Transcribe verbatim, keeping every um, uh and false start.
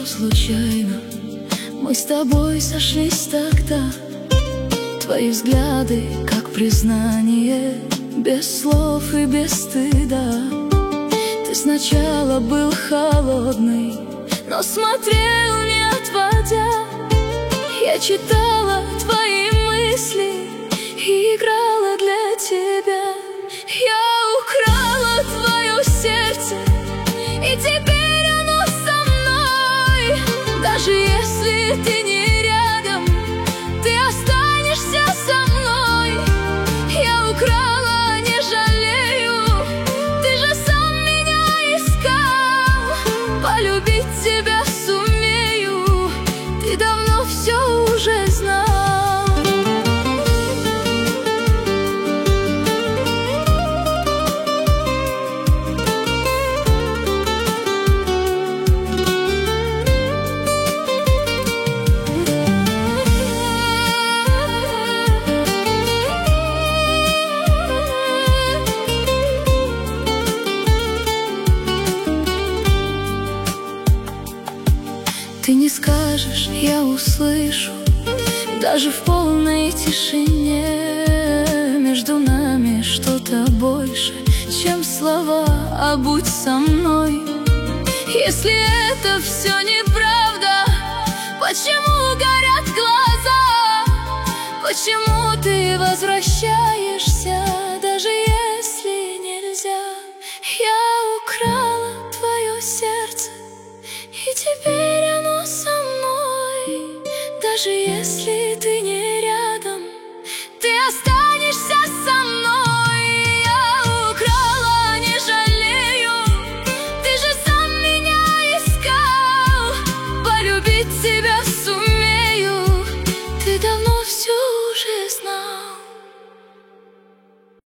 случайно, мы с тобой сошлись тогда. Твои взгляды, как признание, без слов и без стыда. Ты сначала был холодный, но смотрел не отводя. Я читала твои мысли и играла для тебя. Я украла твое сердце, и теперь оно со мной. Даже если ты не рядом, ты останешься со мной. Я украла, не жалею, ты же сам меня искал. Полюбить тебя сумею, ты давно все уже знал. Ты не скажешь, я услышу, даже в полной тишине. Между нами что-то больше, чем слова, а будь со мной. Если это все неправда, почему горят глаза? Почему ты возвращаешься, даже если нельзя? Я украла твое сердце, и теперь оно со мной. Даже если ты не рядом, ты останешься.